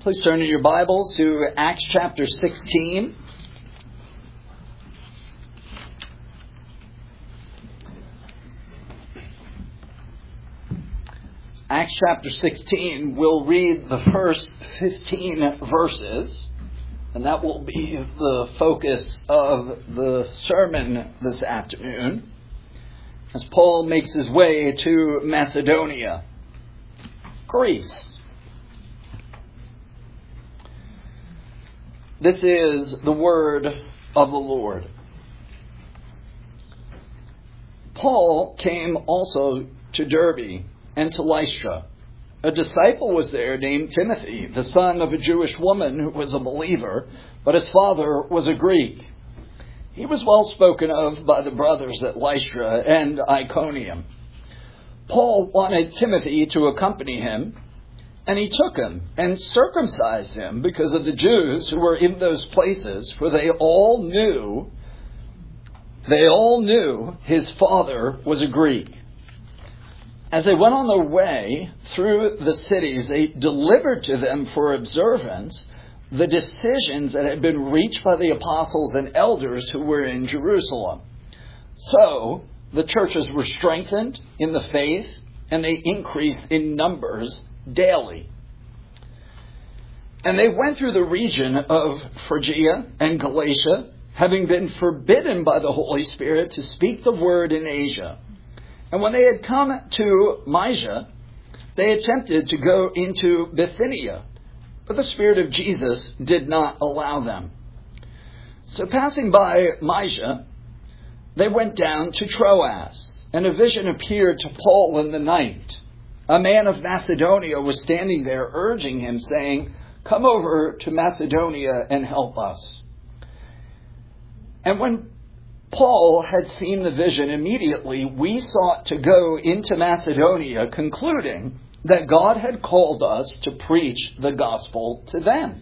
Please turn in your Bibles to Acts chapter 16. Acts chapter 16, we'll read the first 15 verses, and that will be the focus of the sermon this afternoon, as Paul makes his way to Macedonia, Greece. This is the word of the Lord. Paul came also to Derbe and to Lystra. A disciple was there named Timothy, the son of a Jewish woman who was a believer, but his father was a Greek. He was well spoken of by the brothers at Lystra and Iconium. Paul wanted Timothy to accompany him, and he took him and circumcised him because of the Jews who were in those places, for they all knew his father was a Greek. As they went on their way through the cities, they delivered to them for observance the decisions that had been reached by the apostles and elders who were in Jerusalem. So the churches were strengthened in the faith, and they increased in numbers daily. And they went through the region of Phrygia and Galatia, having been forbidden by the Holy Spirit to speak the word in Asia. And when they had come to Mysia, they attempted to go into Bithynia, but the Spirit of Jesus did not allow them. So passing by Mysia, they went down to Troas, and a vision appeared to Paul in the night. A man of Macedonia was standing there, urging him, saying, "Come over to Macedonia and help us." And when Paul had seen the vision, immediately we sought to go into Macedonia, concluding that God had called us to preach the gospel to them.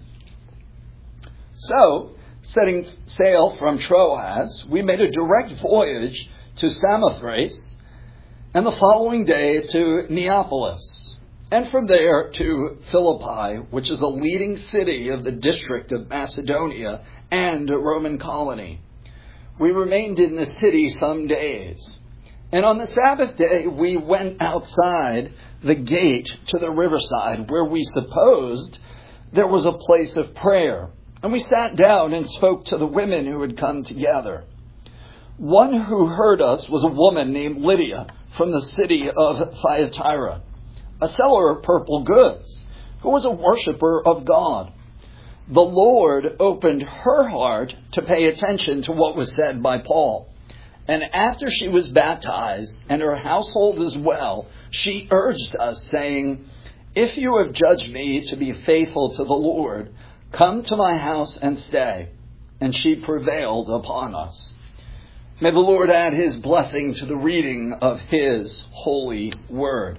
So, setting sail from Troas, we made a direct voyage to Samothrace, and the following day to Neapolis, and from there to Philippi, which is a leading city of the district of Macedonia and a Roman colony. We remained in the city some days, and on the Sabbath day we went outside the gate to the riverside, where we supposed there was a place of prayer, and we sat down and spoke to the women who had come together. One who heard us was a woman named Lydia from the city of Thyatira, a seller of purple goods, who was a worshiper of God. The Lord opened her heart to pay attention to what was said by Paul. And after she was baptized, and her household as well, she urged us, saying, "If you have judged me to be faithful to the Lord, come to my house and stay." And she prevailed upon us. May the Lord add his blessing to the reading of his holy word.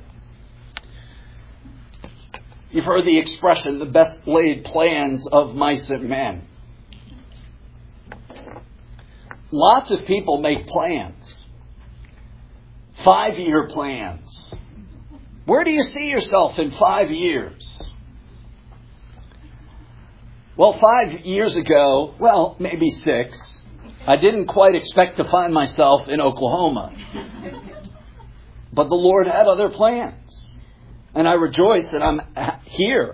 You've heard the expression, the best laid plans of mice and men. Lots of people make plans. 5-year plans. Where do you see yourself in 5 years? Well, 5 years ago, maybe 6, I didn't quite expect to find myself in Oklahoma. But the Lord had other plans. And I rejoice that I'm here.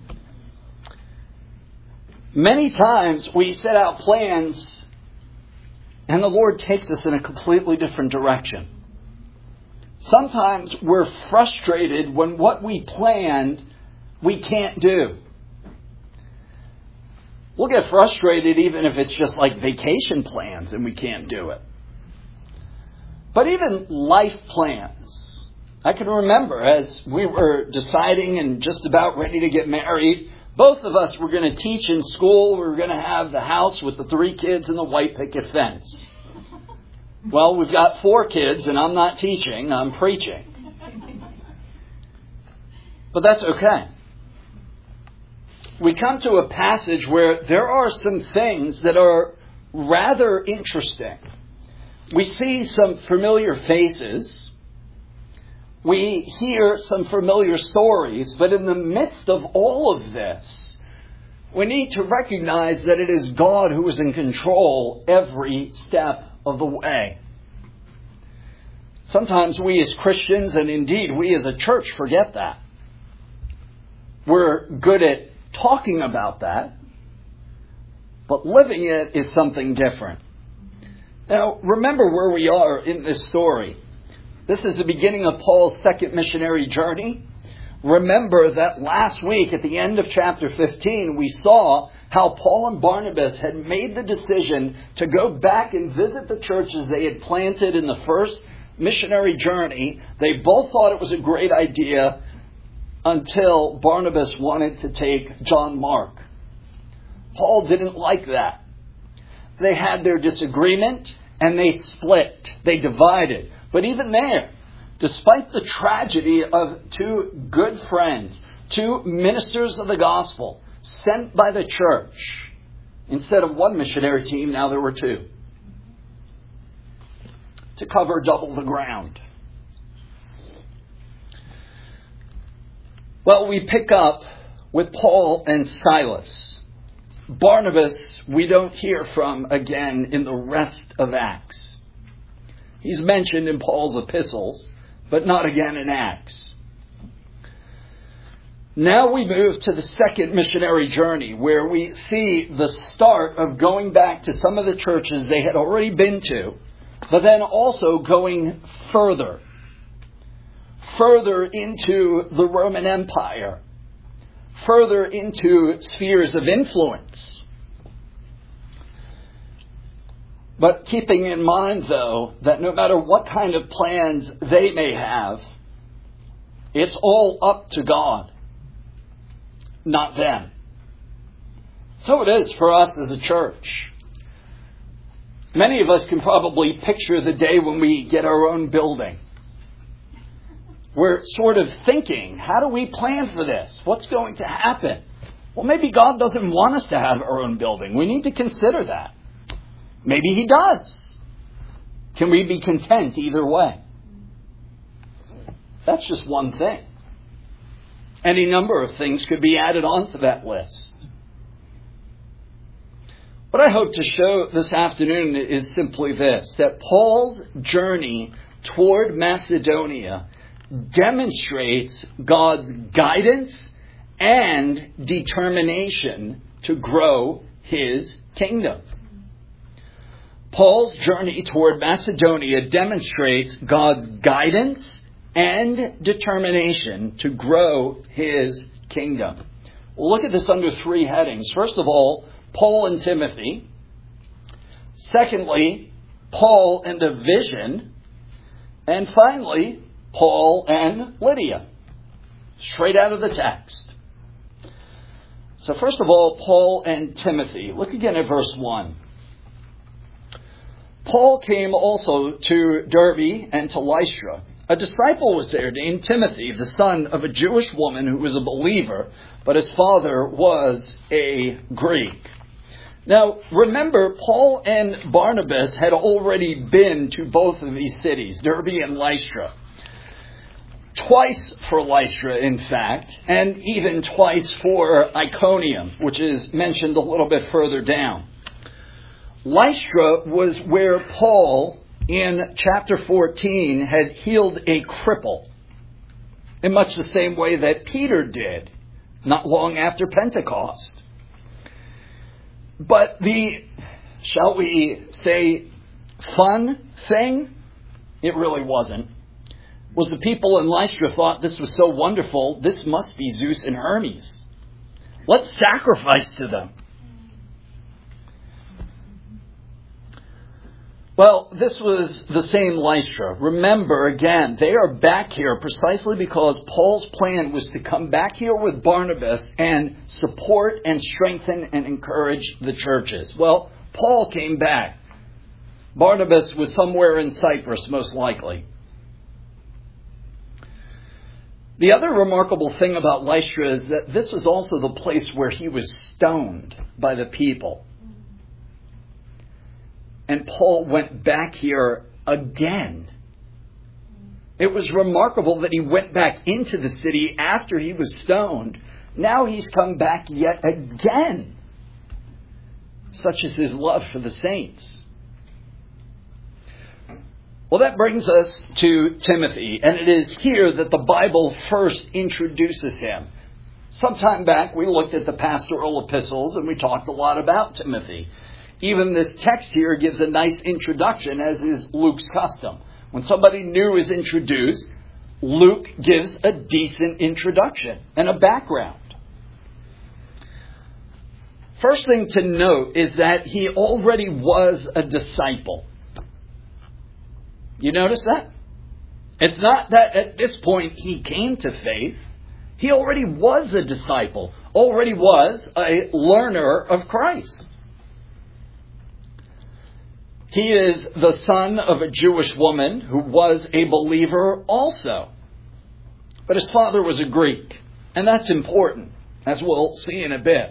Many times we set out plans and the Lord takes us in a completely different direction. Sometimes we're frustrated when what we planned we can't do. We'll get frustrated even if it's just like vacation plans and we can't do it. But even life plans. I can remember as we were deciding and just about ready to get married, both of us were going to teach in school. We were going to have the house with the 3 kids and the white picket fence. Well, we've got 4 kids and I'm not teaching, I'm preaching. But that's okay. We come to a passage where there are some things that are rather interesting. We see some familiar faces. We hear some familiar stories, but in the midst of all of this, We need to recognize that it is God who is in control every step of the way. Sometimes we as Christians, and indeed we as a church, forget that. We're good at talking about that, but living it is something different. Now, remember where we are in this story. This is the beginning of Paul's second missionary journey. Remember that last week at the end of chapter 15, we saw how Paul and Barnabas had made the decision to go back and visit the churches they had planted in the first missionary journey. They both thought it was a great idea until Barnabas wanted to take John Mark. Paul didn't like that. They had their disagreement and they split. They divided. But even there, despite the tragedy of two good friends, two ministers of the gospel sent by the church, instead of one missionary team, now there were two, to cover double the ground. Well, we pick up with Paul and Silas. Barnabas, we don't hear from again in the rest of Acts. He's mentioned in Paul's epistles, but not again in Acts. Now we move to the second missionary journey, where we see the start of going back to some of the churches they had already been to, but then also going further into the Roman Empire, further into spheres of influence. But keeping in mind, though, that no matter what kind of plans they may have, it's all up to God, not them. So it is for us as a church. Many of us can probably picture the day when we get our own building. We're sort of thinking, how do we plan for this? What's going to happen? Well, maybe God doesn't want us to have our own building. We need to consider that. Maybe He does. Can we be content either way? That's just one thing. Any number of things could be added onto that list. What I hope to show this afternoon is simply this, that Paul's journey toward Macedonia demonstrates God's guidance and determination to grow His kingdom. Paul's journey toward Macedonia demonstrates God's guidance and determination to grow His kingdom. We'll look at this under three headings. First of all, Paul and Timothy. Secondly, Paul and a vision. And finally, Paul and Lydia. Straight out of the text. So first of all, Paul and Timothy. Look again at verse 1. Paul came also to Derbe and to Lystra. A disciple was there named Timothy, the son of a Jewish woman who was a believer, but his father was a Greek. Now, remember, Paul and Barnabas had already been to both of these cities, Derbe and Lystra. Twice for Lystra, in fact, and even twice for Iconium, which is mentioned a little bit further down. Lystra was where Paul, in chapter 14, had healed a cripple, in much the same way that Peter did, not long after Pentecost. But the, shall we say, fun thing, it really wasn't, was the people in Lystra thought this was so wonderful, this must be Zeus and Hermes. Let's sacrifice to them. Well, this was the same Lystra. Remember, again, they are back here precisely because Paul's plan was to come back here with Barnabas and support and strengthen and encourage the churches. Well, Paul came back. Barnabas was somewhere in Cyprus, most likely. The other remarkable thing about Lystra is that this was also the place where he was stoned by the people. And Paul went back here again. It was remarkable that he went back into the city after he was stoned, Now he's come back yet again. Such is his love for the saints. Well, that brings us to Timothy, and it is here that the Bible first introduces him. Sometime back, we looked at the pastoral epistles, and we talked a lot about Timothy. Even this text here gives a nice introduction, as is Luke's custom. When somebody new is introduced, Luke gives a decent introduction and a background. First thing to note is that he already was a disciple. You notice that? It's not that at this point he came to faith. He already was a disciple, already was a learner of Christ. He is the son of a Jewish woman who was a believer also. But his father was a Greek, and that's important, as we'll see in a bit.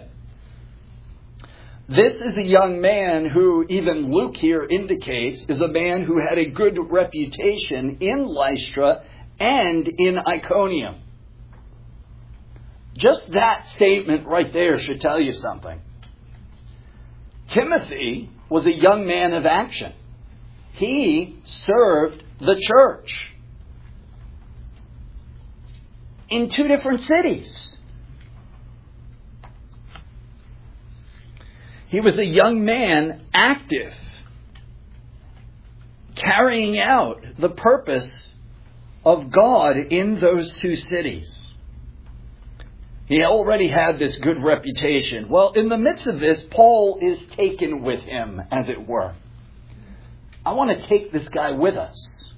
This is a young man who, even Luke here indicates, is a man who had a good reputation in Lystra and in Iconium. Just that statement right there should tell you something. Timothy was a young man of action. He served the church in 2 different cities. He was a young man active, carrying out the purpose of God in those 2 cities. He already had this good reputation. Well, in the midst of this, Paul is taken with him, as it were. I want to take this guy with us.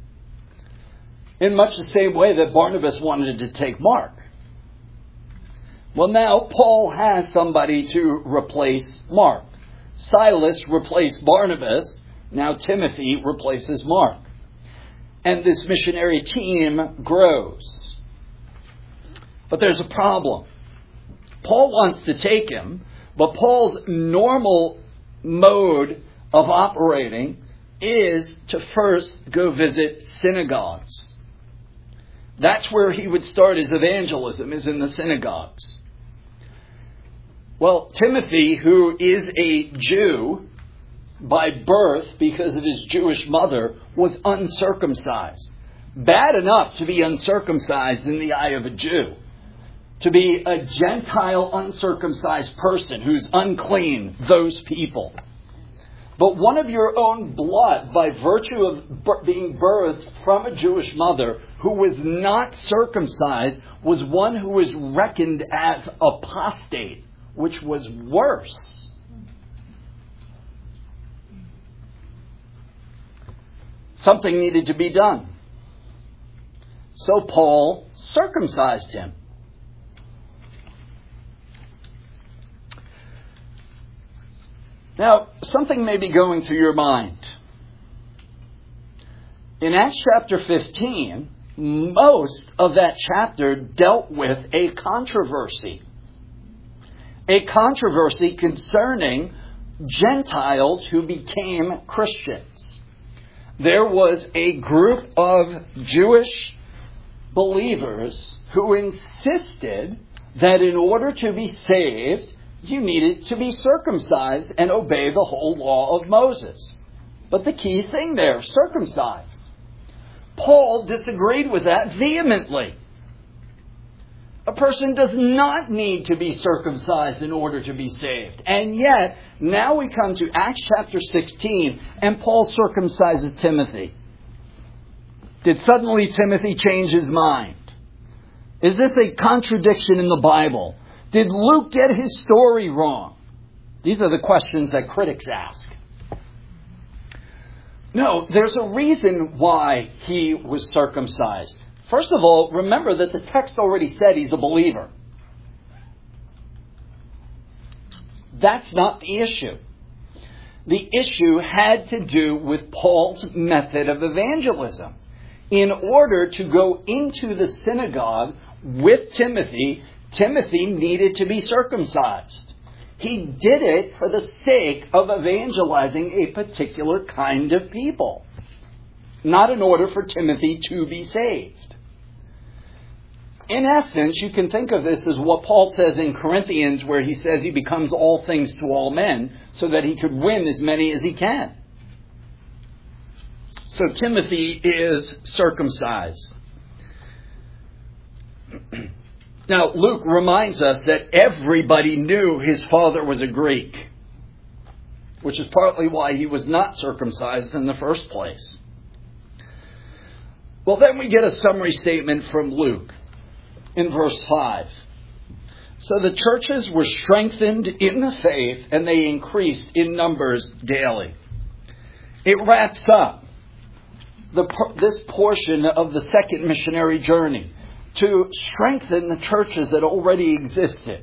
In much the same way that Barnabas wanted to take Mark. Well, now Paul has somebody to replace Mark. Silas replaced Barnabas. Now Timothy replaces Mark. And this missionary team grows. But there's a problem. Paul wants to take him, but Paul's normal mode of operating is to first go visit synagogues. That's where he would start his evangelism, is in the synagogues. Well, Timothy, who is a Jew by birth because of his Jewish mother, was uncircumcised. Bad enough to be uncircumcised in the eye of a Jew. To be a Gentile uncircumcised person who's unclean, those people. But one of your own blood, by virtue of being birthed from a Jewish mother who was not circumcised, was one who was reckoned as apostate, which was worse. Something needed to be done. So Paul circumcised him. Now, something may be going through your mind. In Acts chapter 15, most of that chapter dealt with a controversy. A controversy concerning Gentiles who became Christians. There was a group of Jewish believers who insisted that in order to be saved, you needed to be circumcised and obey the whole law of Moses. But the key thing there, circumcised. Paul disagreed with that vehemently. A person does not need to be circumcised in order to be saved. And yet, now we come to Acts chapter 16, and Paul circumcises Timothy. Did suddenly Timothy change his mind? Is this a contradiction in the Bible? Did Luke get his story wrong? These are the questions that critics ask. No, there's a reason why he was circumcised. First of all, remember that the text already said he's a believer. That's not the issue. The issue had to do with Paul's method of evangelism. In order to go into the synagogue with Timothy, Timothy needed to be circumcised. He did it for the sake of evangelizing a particular kind of people, not in order for Timothy to be saved. In essence, you can think of this as what Paul says in Corinthians, where he says he becomes all things to all men so that he could win as many as he can. So Timothy is circumcised. Now, Luke reminds us that everybody knew his father was a Greek, which is partly why he was not circumcised in the first place. Well, then we get a summary statement from Luke in verse 5. So the churches were strengthened in the faith and they increased in numbers daily. It wraps up this portion of the second missionary journey to strengthen the churches that already existed.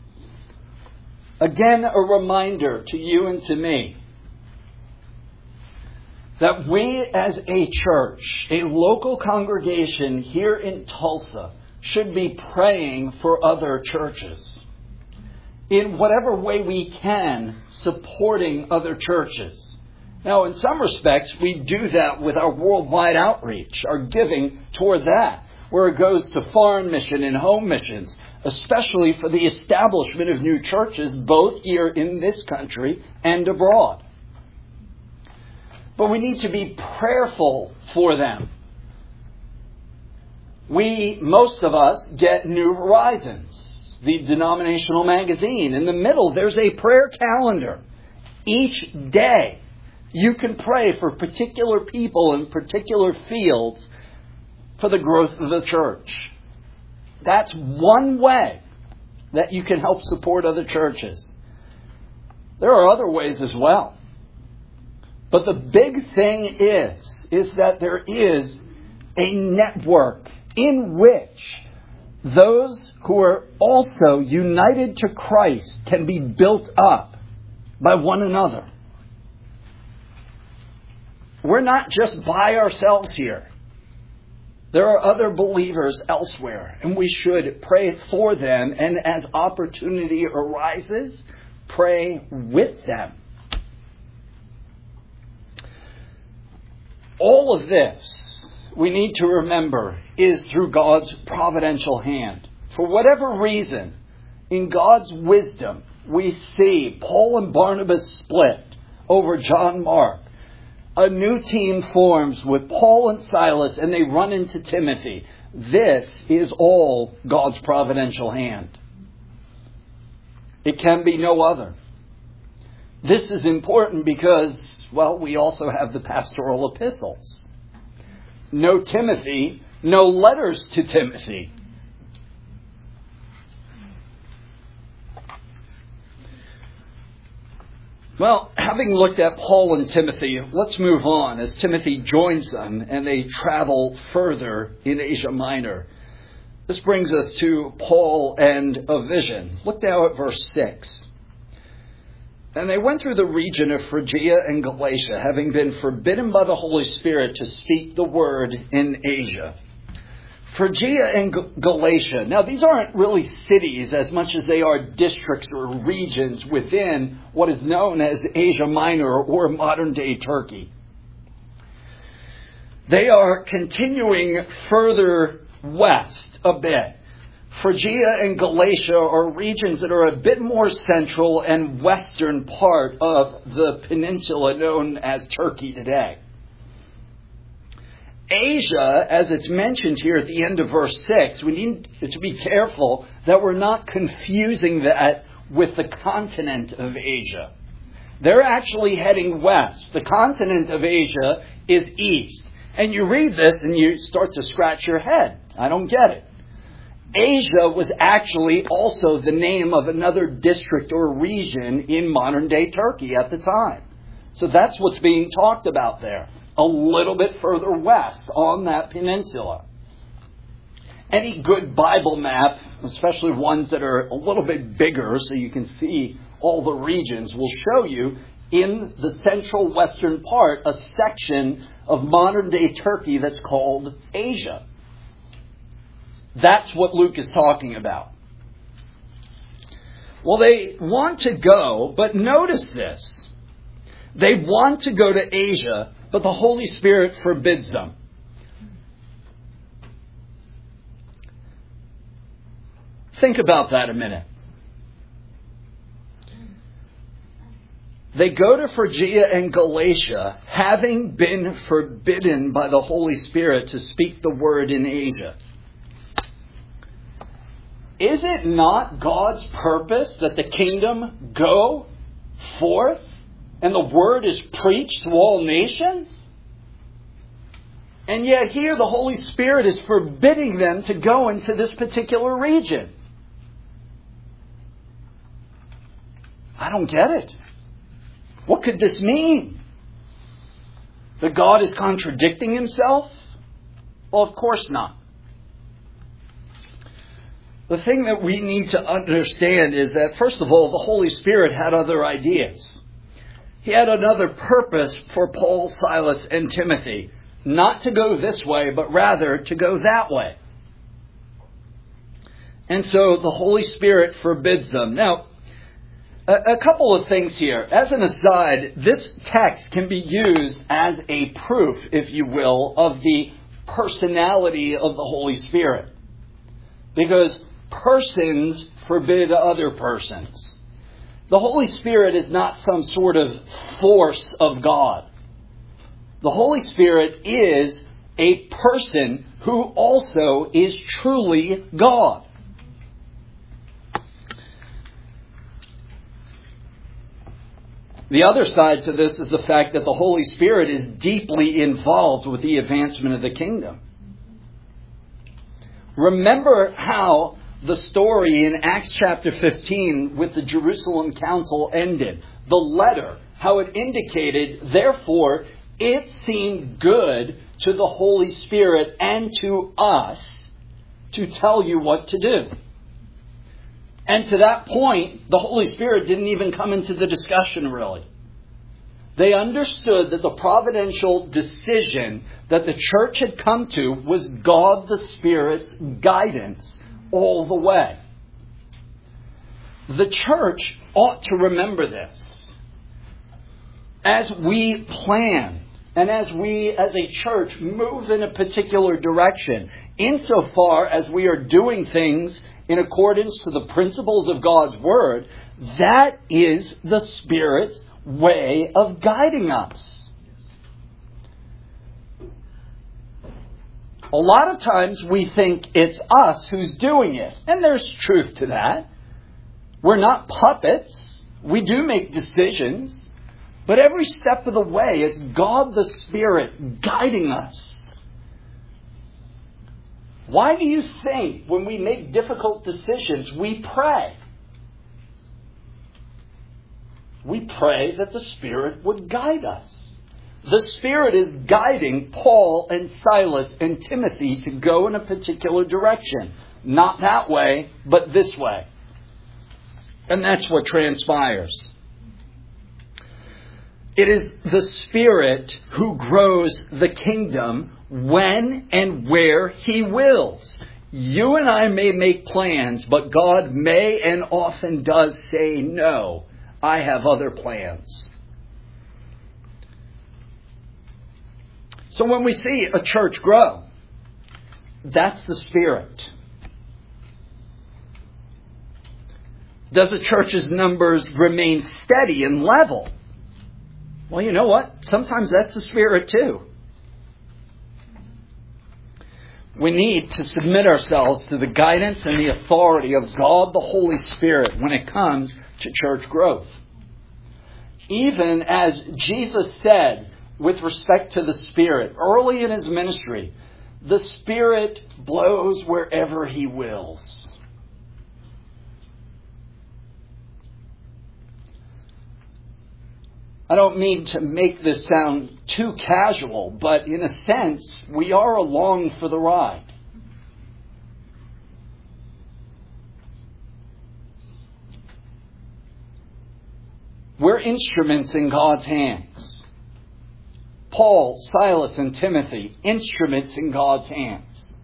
Again, a reminder to you and to me that we as a church, a local congregation here in Tulsa, should be praying for other churches. In whatever way we can, supporting other churches. Now, in some respects, we do that with our worldwide outreach, our giving toward that, where it goes to foreign mission and home missions, especially for the establishment of new churches, both here in this country and abroad. But we need to be prayerful for them. Most of us, get New Horizons, the denominational magazine. In the middle, there's a prayer calendar. Each day, you can pray for particular people in particular fields for the growth of the church. That's one way that you can help support other churches. There are other ways as well. But the big thing is that there is a network in which those who are also united to Christ can be built up by one another. We're not just by ourselves here. There are other believers elsewhere, and we should pray for them, and as opportunity arises, pray with them. All of this, we need to remember, is through God's providential hand. For whatever reason, in God's wisdom, we see Paul and Barnabas split over John Mark. A new team forms with Paul and Silas, and they run into Timothy. This is all God's providential hand. It can be no other. This is important because, well, we also have the pastoral epistles. No Timothy, no letters to Timothy. Well, having looked at Paul and Timothy, let's move on as Timothy joins them and they travel further in Asia Minor. This brings us to Paul and a vision. Look now at verse 6. And they went through the region of Phrygia and Galatia, having been forbidden by the Holy Spirit to speak the word in Asia. Phrygia and Galatia. Now, these aren't really cities as much as they are districts or regions within what is known as Asia Minor or modern-day Turkey. They are continuing further west a bit. Phrygia and Galatia are regions that are a bit more central and western part of the peninsula known as Turkey today. Asia, as it's mentioned here at the end of verse 6, we need to be careful that we're not confusing that with the continent of Asia. They're actually heading west. The continent of Asia is east. And you read this and you start to scratch your head. I don't get it. Asia was actually also the name of another district or region in modern-day Turkey at the time. So that's what's being talked about there. A little bit further west on that peninsula. Any good Bible map, especially ones that are a little bit bigger so you can see all the regions, will show you in the central western part a section of modern-day Turkey that's called Asia. That's what Luke is talking about. Well, they want to go, but notice this. They want to go to Asia, but the Holy Spirit forbids them. Think about that a minute. They go to Phrygia and Galatia, having been forbidden by the Holy Spirit to speak the word in Asia. Is it not God's purpose that the kingdom go forth and the word is preached to all nations? And yet here the Holy Spirit is forbidding them to go into this particular region. I don't get it. What could this mean? That God is contradicting himself? Well, of course not. The thing that we need to understand is that, first of all, the Holy Spirit had other ideas. He had another purpose for Paul, Silas, and Timothy. Not to go this way, but rather to go that way. And so the Holy Spirit forbids them. Now, a couple of things here. As an aside, this text can be used as a proof, if you will, of the personality of the Holy Spirit. Because persons forbid other persons. The Holy Spirit is not some sort of force of God. The Holy Spirit is a person who also is truly God. The other side to this is the fact that the Holy Spirit is deeply involved with the advancement of the kingdom. Remember how the story in Acts chapter 15 with the Jerusalem Council ended. The letter, how it indicated, therefore, it seemed good to the Holy Spirit and to us to tell you what to do. And to that point, the Holy Spirit didn't even come into the discussion, really. They understood that the providential decision that the church had come to was God the Spirit's guidance all the way. The church ought to remember this. As we plan and as we as a church move in a particular direction, insofar as we are doing things in accordance to the principles of God's Word, that is the Spirit's way of guiding us. A lot of times we think it's us who's doing it. And there's truth to that. We're not puppets. We do make decisions. But every step of the way, it's God the Spirit guiding us. Why do you think when we make difficult decisions, we pray? We pray that the Spirit would guide us. The Spirit is guiding Paul and Silas and Timothy to go in a particular direction. Not that way, but this way. And that's what transpires. It is the Spirit who grows the kingdom when and where He wills. You and I may make plans, but God may and often does say, no, I have other plans. So when we see a church grow, that's the Spirit. Does the church's numbers remain steady and level? Well, you know what? Sometimes that's the Spirit too. We need to submit ourselves to the guidance and the authority of God the Holy Spirit when it comes to church growth. Even as Jesus said with respect to the Spirit early in His ministry, the Spirit blows wherever He wills. I don't mean to make this sound too casual, but in a sense, we are along for the ride. We're instruments in God's hands. Paul, Silas, and Timothy, instruments in God's hands.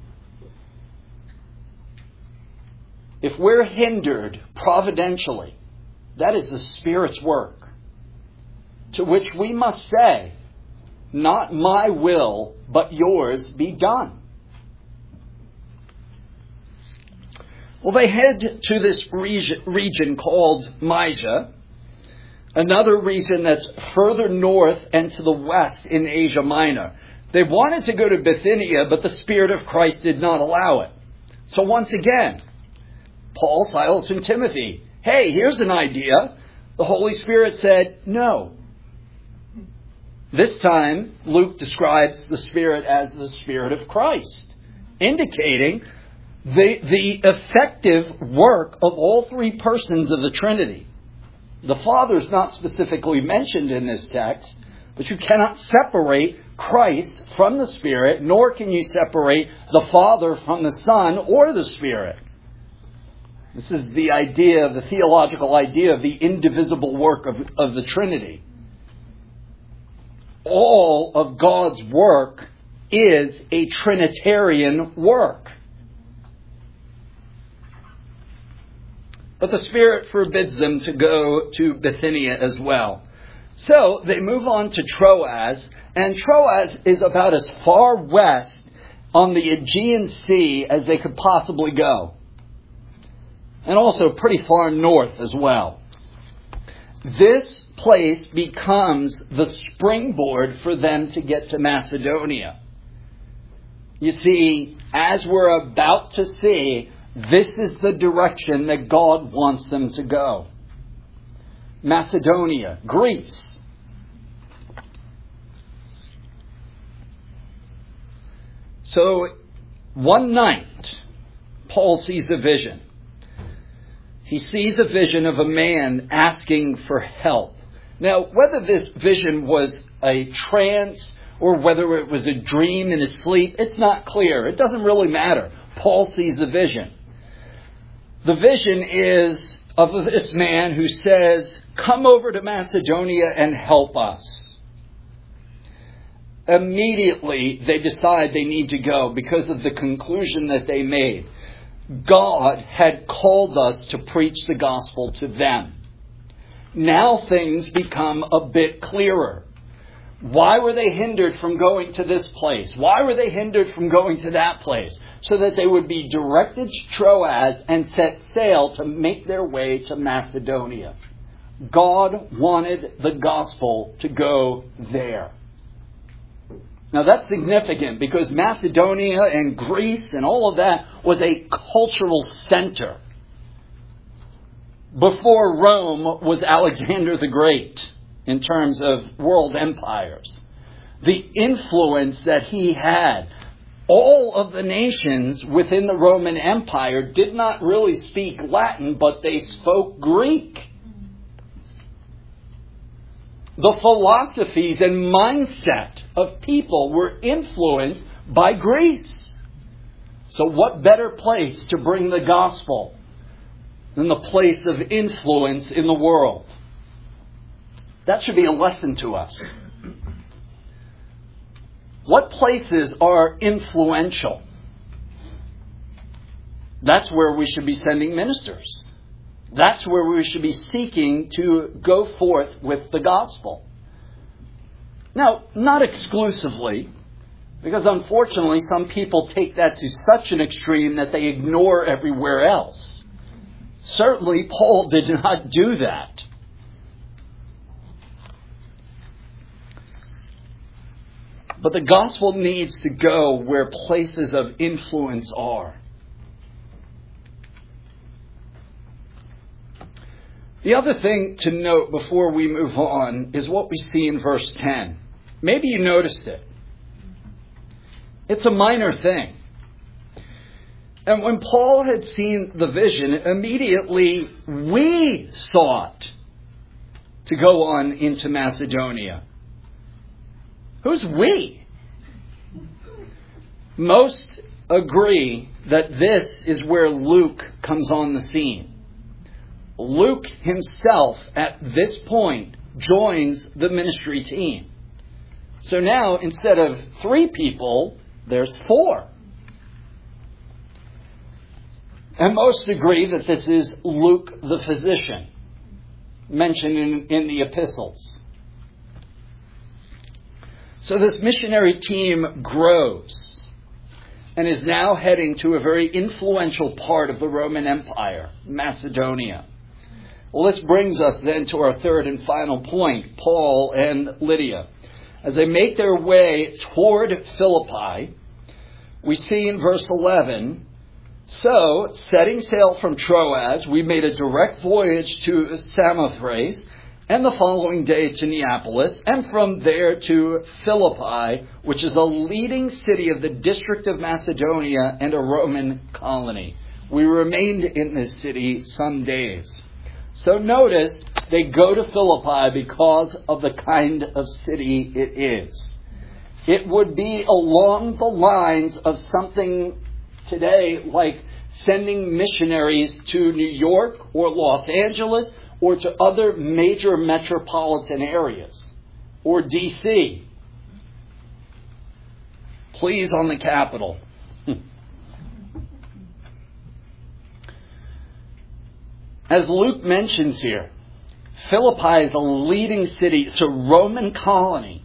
If we're hindered providentially, that is the Spirit's work. To which we must say, not my will, but yours be done. Well, they head to this region called Mysia, another region that's further north and to the west in Asia Minor. They wanted to go to Bithynia, but the Spirit of Christ did not allow it. So once again, Paul, Silas, and Timothy, hey, here's an idea. The Holy Spirit said no. This time, Luke describes the Spirit as the Spirit of Christ, indicating the effective work of all three persons of the Trinity. The Father is not specifically mentioned in this text, but you cannot separate Christ from the Spirit, nor can you separate the Father from the Son or the Spirit. This is the idea, the theological idea of the indivisible work of the Trinity. All of God's work is a Trinitarian work. But the Spirit forbids them to go to Bithynia as well. So they move on to Troas, and Troas is about as far west on the Aegean Sea as they could possibly go. And also pretty far north as well. This place becomes the springboard for them to get to Macedonia. You see, as we're about to see, this is the direction that God wants them to go. Macedonia, Greece. So, one night, Paul sees a vision. He sees a vision of a man asking for help. Now, whether this vision was a trance or whether it was a dream in his sleep, it's not clear. It doesn't really matter. Paul sees a vision. The vision is of this man who says, "Come over to Macedonia and help us." Immediately, they decide they need to go because of the conclusion that they made. God had called us to preach the gospel to them. Now things become a bit clearer. Why were they hindered from going to this place? Why were they hindered from going to that place? So that they would be directed to Troas and set sail to make their way to Macedonia. God wanted the gospel to go there. Now that's significant because Macedonia and Greece and all of that was a cultural center. Before Rome was Alexander the Great in terms of world empires. The influence that he had. All of the nations within the Roman Empire did not really speak Latin, but they spoke Greek. The philosophies and mindset of people were influenced by Greece. So what better place to bring the gospel than the place of influence in the world? That should be a lesson to us. What places are influential? That's where we should be sending ministers. That's where we should be seeking to go forth with the gospel. Now, not exclusively, because unfortunately some people take that to such an extreme that they ignore everywhere else. Certainly Paul did not do that. But the gospel needs to go where places of influence are. The other thing to note before we move on is what we see in verse 10. Maybe you noticed it. It's a minor thing. And when Paul had seen the vision, immediately we sought to go on into Macedonia. Who's we? Most agree that this is where Luke comes on the scene. Luke himself, at this point, joins the ministry team. So now, instead of 3 people, there's 4. And most agree that this is Luke the physician, mentioned in the epistles. So this missionary team grows. and is now heading to a very influential part of the Roman Empire, Macedonia. Well, this brings us then to our third and final point, Paul and Lydia. As they make their way toward Philippi, we see in verse 11, "So, setting sail from Troas, we made a direct voyage to Samothrace, and the following day to Neapolis, and from there to Philippi, which is a leading city of the district of Macedonia and a Roman colony." We remained in this city some days. So notice, they go to Philippi because of the kind of city it is. It would be along the lines of something today like sending missionaries to New York or Los Angeles or to other major metropolitan areas, or D.C. Please on the capital. As Luke mentions here, Philippi is a leading city. It's a Roman colony.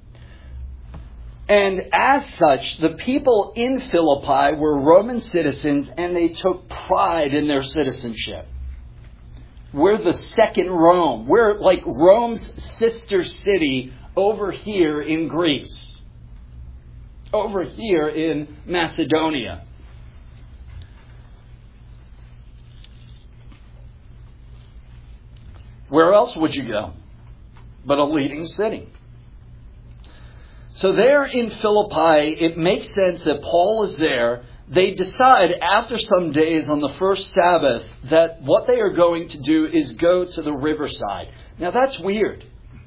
And as such, the people in Philippi were Roman citizens, and they took pride in their citizenship. We're the second Rome. We're like Rome's sister city over here in Greece. Over here in Macedonia. Where else would you go but a leading city? So there in Philippi, it makes sense that Paul is there. They decide after some days on the first Sabbath that what they are going to do is go to the riverside. Now that's weird.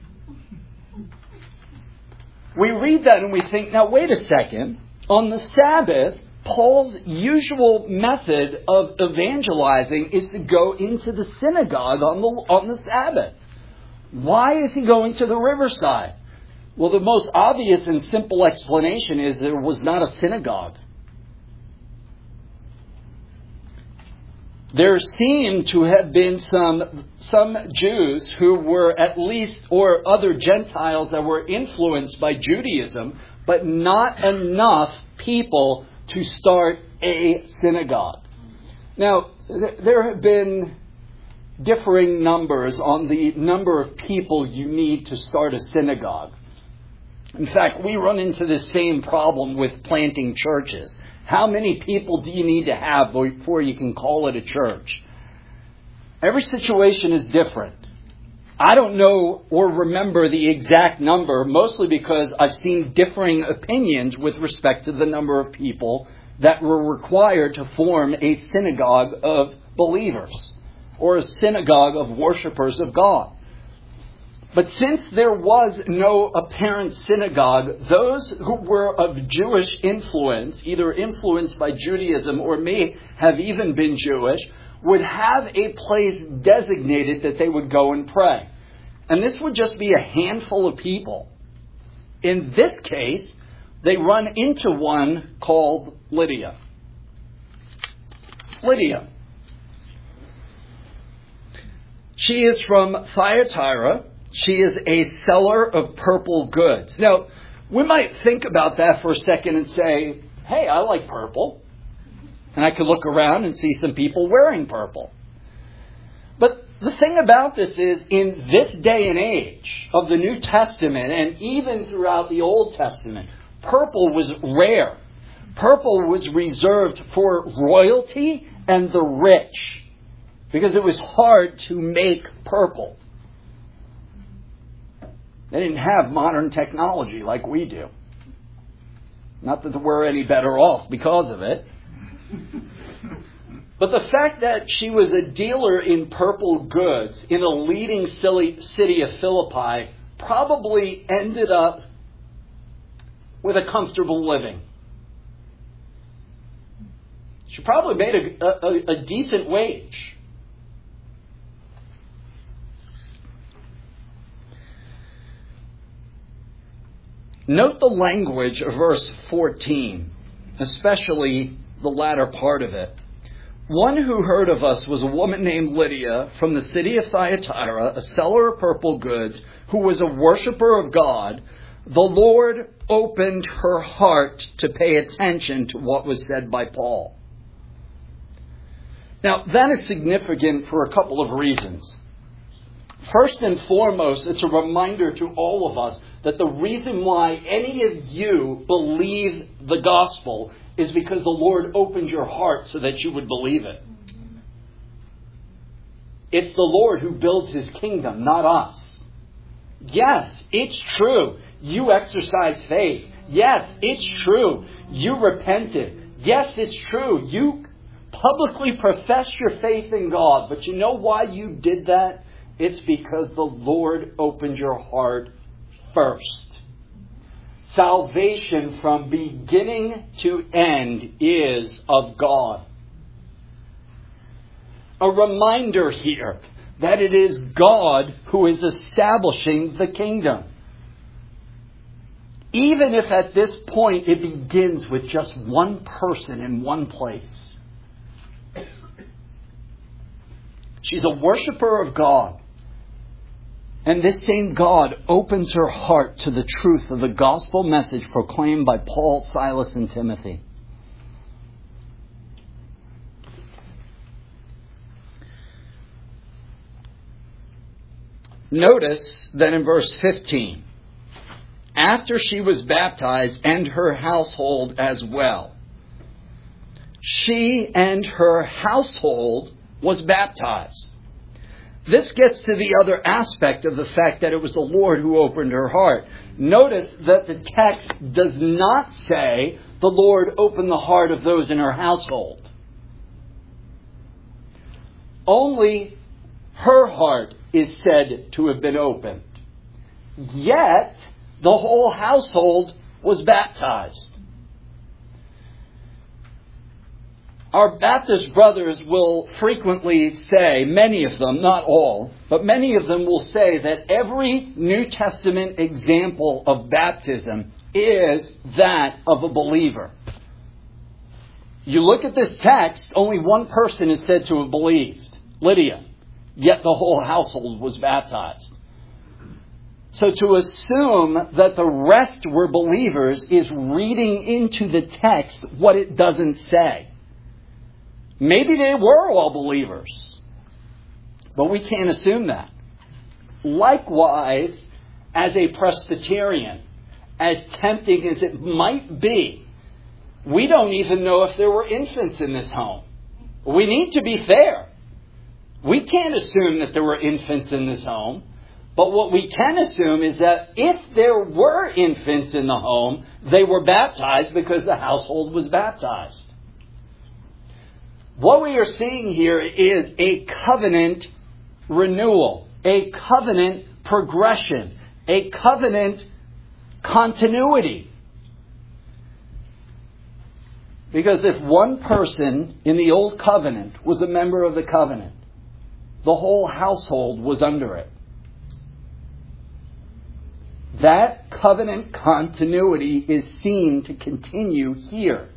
We read that and we think, now wait a second. On the Sabbath, Paul's usual method of evangelizing is to go into the synagogue on the Sabbath. Why is he going to the riverside? Well, the most obvious and simple explanation is there was not a synagogue. There seem to have been some Jews who were at least, or other Gentiles that were influenced by Judaism, but not enough people to start a synagogue. Now, there have been differing numbers on the number of people you need to start a synagogue. In fact, we run into the same problem with planting churches. How many people do you need to have before you can call it a church? Every situation is different. I don't know or remember the exact number, mostly because I've seen differing opinions with respect to the number of people that were required to form a synagogue of believers or a synagogue of worshipers of God. But since there was no apparent synagogue, those who were of Jewish influence, either influenced by Judaism or may have even been Jewish, would have a place designated that they would go and pray. And this would just be a handful of people. In this case, they run into one called Lydia. Lydia. She is from Thyatira. She is a seller of purple goods. Now, we might think about that for a second and say, hey, I like purple. And I could look around and see some people wearing purple. But the thing about this is, in this day and age of the New Testament, and even throughout the Old Testament, purple was rare. Purple was reserved for royalty and the rich, because it was hard to make purple. They didn't have modern technology like we do. Not that we're any better off because of it. But the fact that she was a dealer in purple goods in a leading city of Philippi probably ended up with a comfortable living. She probably made a decent wage. Note the language of verse 14, especially the latter part of it. One who heard of us was a woman named Lydia from the city of Thyatira, a seller of purple goods, who was a worshiper of God, the Lord opened her heart to pay attention to what was said by Paul. Now, that is significant for a couple of reasons. First and foremost, it's a reminder to all of us that the reason why any of you believe the gospel is because the Lord opened your heart so that you would believe it. It's the Lord who builds His kingdom, not us. Yes, it's true. You exercise faith. Yes, it's true. You repented. Yes, it's true. You publicly profess your faith in God. But you know why you did that? It's because the Lord opened your heart first. Salvation from beginning to end is of God. A reminder here that it is God who is establishing the kingdom. Even if at this point it begins with just one person in one place. She's a worshiper of God. And this same God opens her heart to the truth of the gospel message proclaimed by Paul, Silas, and Timothy. Notice that in verse 15, after she was baptized and her household as well, she and her household was baptized. This gets to the other aspect of the fact that it was the Lord who opened her heart. Notice that the text does not say the Lord opened the heart of those in her household. Only her heart is said to have been opened. Yet, the whole household was baptized. Our Baptist brothers will frequently say, many of them, not all, but many of them will say that every New Testament example of baptism is that of a believer. You look at this text, only one person is said to have believed, Lydia, yet the whole household was baptized. So to assume that the rest were believers is reading into the text what it doesn't say. Maybe they were all believers, but we can't assume that. Likewise, as a Presbyterian, as tempting as it might be, we don't even know if there were infants in this home. We need to be fair. We can't assume that there were infants in this home, but what we can assume is that if there were infants in the home, they were baptized because the household was baptized. What we are seeing here is a covenant renewal, a covenant progression, a covenant continuity. Because if one person in the old covenant was a member of the covenant, the whole household was under it. That covenant continuity is seen to continue here.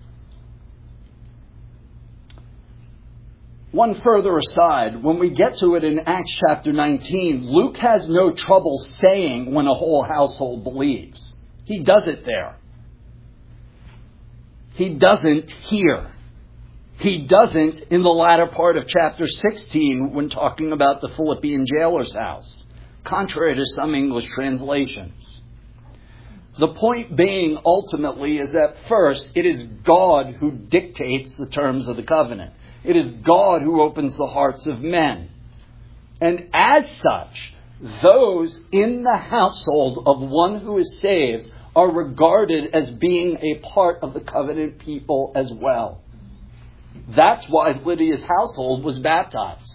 One further aside, when we get to it in Acts chapter 19, Luke has no trouble saying when a whole household believes. He does it there. He doesn't here. He doesn't in the latter part of chapter 16 when talking about the Philippian jailer's house, contrary to some English translations. The point being ultimately is that first, it is God who dictates the terms of the covenant. It is God who opens the hearts of men. And as such, those in the household of one who is saved are regarded as being a part of the covenant people as well. That's why Lydia's household was baptized.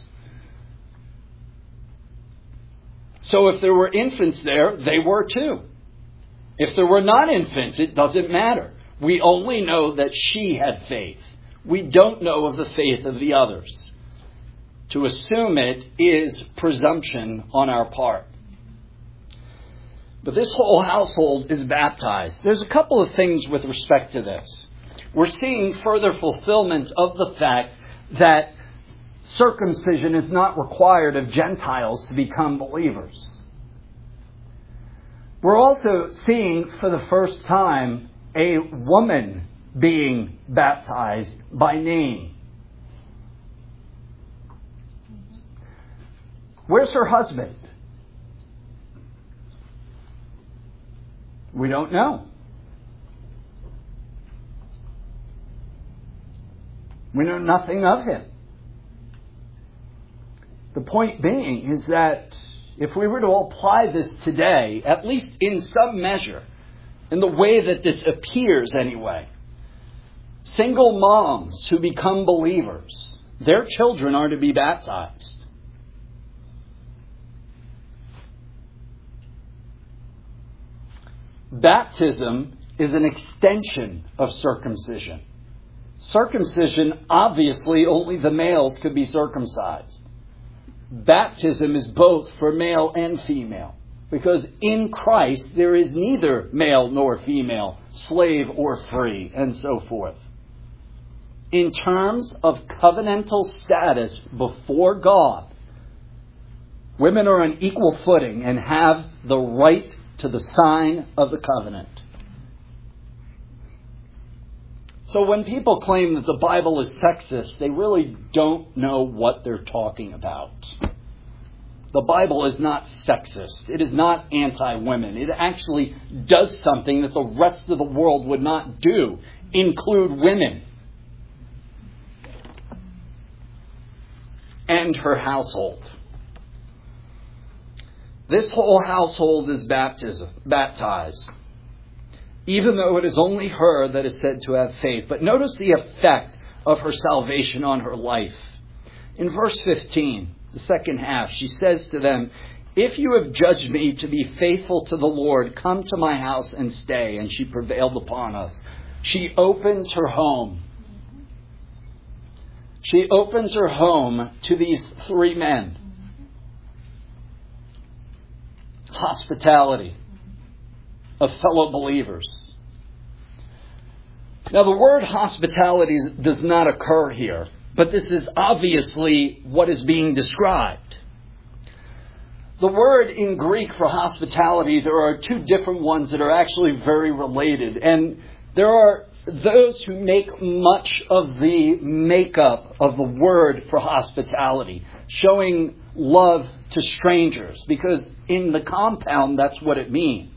So if there were infants there, they were too. If there were not infants, it doesn't matter. We only know that she had faith. We don't know of the faith of the others. To assume it is presumption on our part. But this whole household is baptized. There's a couple of things with respect to this. We're seeing further fulfillment of the fact that circumcision is not required of Gentiles to become believers. We're also seeing for the first time a woman being baptized by name. Where's her husband? We don't know. We know nothing of him. The point being is that if we were to apply this today, at least in some measure, in the way that this appears anyway, single moms who become believers, their children are to be baptized. Baptism is an extension of circumcision. Circumcision, obviously, only the males could be circumcised. Baptism is both for male and female, because in Christ there is neither male nor female, slave or free, and so forth. In terms of covenantal status before God, women are on equal footing and have the right to the sign of the covenant. So when people claim that the Bible is sexist, they really don't know what they're talking about. The Bible is not sexist. It is not anti-women. It actually does something that the rest of the world would not do, include women and her household. This whole household is baptized, even though it is only her that is said to have faith. But notice the effect of her salvation on her life. In verse 15, the second half, she says to them, "If you have judged me to be faithful to the Lord, come to my house and stay." And she prevailed upon us. She opens her home. She opens her home to these three men. Hospitality of fellow believers. Now, the word hospitality does not occur here, but this is obviously what is being described. The word in Greek for hospitality, there are two different ones that are actually very related. And there are those who make much of the makeup of the word for hospitality, showing love to strangers, because in the compound, that's what it means.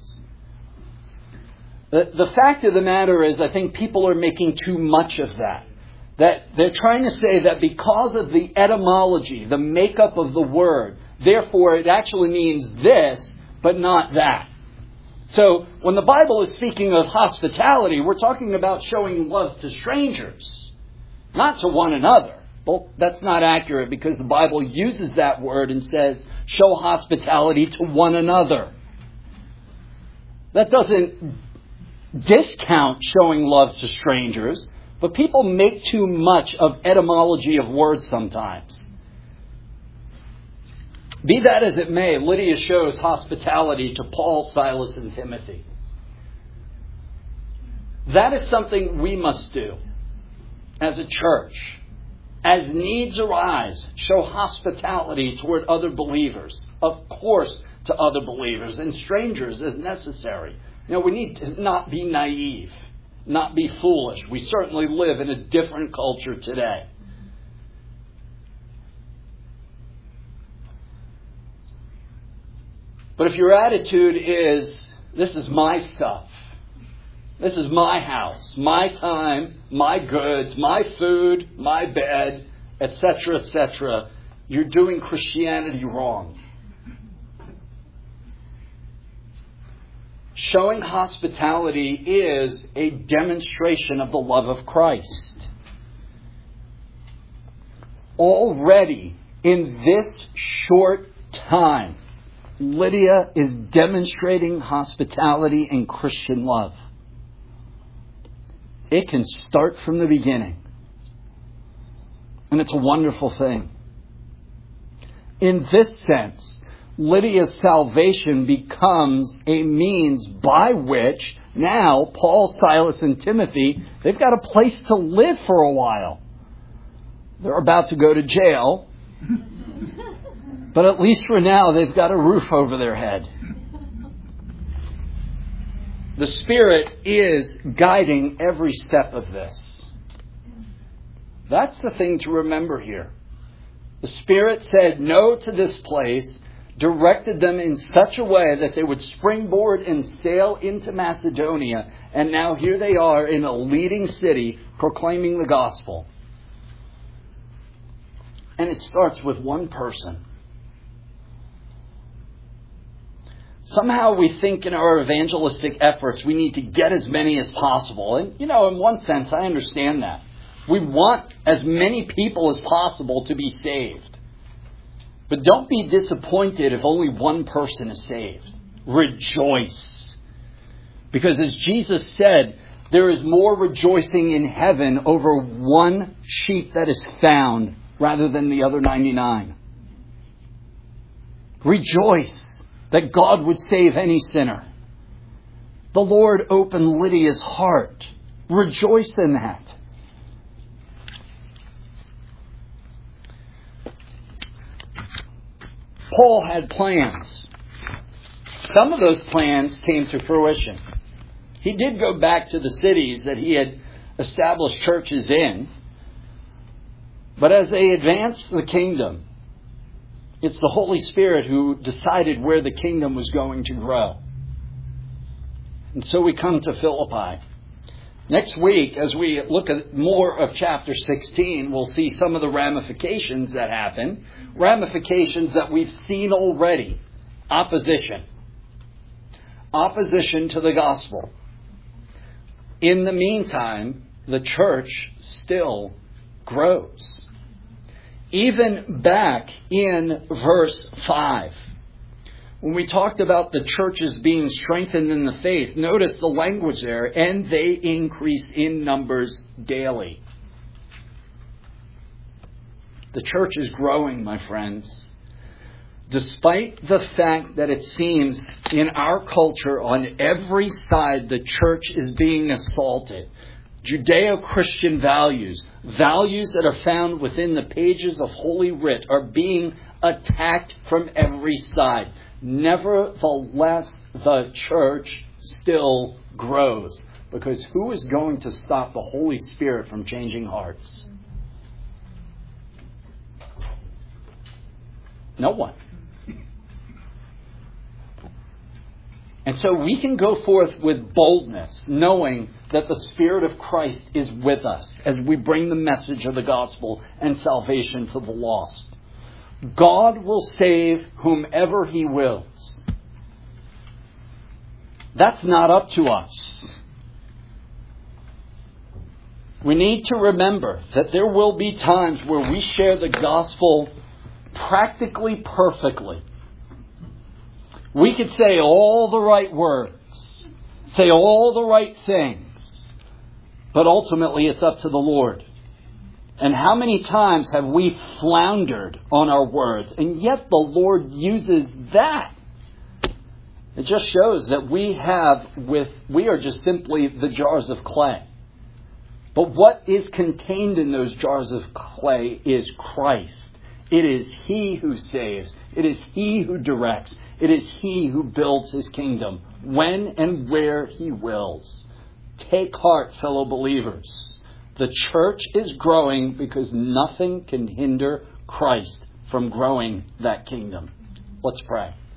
The fact of the matter is, I think people are making too much of that. That they're trying to say that because of the etymology, the makeup of the word, therefore it actually means this, but not that. So when the Bible is speaking of hospitality, we're talking about showing love to strangers, not to one another. Well, that's not accurate, because the Bible uses that word and says, show hospitality to one another. That doesn't discount showing love to strangers, but people make too much of etymology of words sometimes. Be that as it may, Lydia shows hospitality to Paul, Silas, and Timothy. That is something we must do as a church. As needs arise, show hospitality toward other believers. Of course, to other believers and strangers as necessary. You know, we need to not be naive, not be foolish. We certainly live in a different culture today. But if your attitude is, this is my stuff, this is my house, my time, my goods, my food, my bed, etc., you're doing Christianity wrong. Showing hospitality is a demonstration of the love of Christ. Already in this short time, Lydia is demonstrating hospitality and Christian love. It can start from the beginning. And it's a wonderful thing. In this sense, Lydia's salvation becomes a means by which now Paul, Silas, and Timothy, they've got a place to live for a while. They're about to go to jail, but at least for now they've got a roof over their head. The Spirit is guiding every step of this. That's the thing to remember here. The Spirit said no to this place, directed them in such a way that they would springboard and sail into Macedonia. And now here they are in a leading city proclaiming the gospel. And it starts with one person. Somehow we think in our evangelistic efforts we need to get as many as possible. And, in one sense, I understand that. We want as many people as possible to be saved. But don't be disappointed if only one person is saved. Rejoice. Because as Jesus said, there is more rejoicing in heaven over one sheep that is found rather than the other 99. Rejoice that God would save any sinner. The Lord opened Lydia's heart. Rejoice in that. Paul had plans. Some of those plans came to fruition. He did go back to the cities that he had established churches in. But as they advanced the kingdom, it's the Holy Spirit who decided where the kingdom was going to grow. And so we come to Philippi. Next week, as we look at more of chapter 16, we'll see some of the ramifications that happen. Ramifications that we've seen already. Opposition. Opposition to the gospel. In the meantime, the church still grows. Even back in verse 5, when we talked about the churches being strengthened in the faith, notice the language there, and they increase in numbers daily. The church is growing, my friends. Despite the fact that it seems in our culture on every side the church is being assaulted. Judeo-Christian values that are found within the pages of Holy Writ, are being attacked from every side. Nevertheless, the church still grows. Because who is going to stop the Holy Spirit from changing hearts? No one. And so we can go forth with boldness, knowing that the Spirit of Christ is with us as we bring the message of the gospel and salvation to the lost. God will save whomever He wills. That's not up to us. We need to remember that there will be times where we share the gospel practically perfectly. We could say all the right words, say all the right things, but ultimately it's up to the Lord. And how many times have we floundered on our words, and yet the Lord uses that? It just shows that we are just simply the jars of clay. But what is contained in those jars of clay is Christ. It is He who saves. It is He who directs. It is He who builds His kingdom when and where He wills. Take heart, fellow believers. The church is growing because nothing can hinder Christ from growing that kingdom. Let's pray.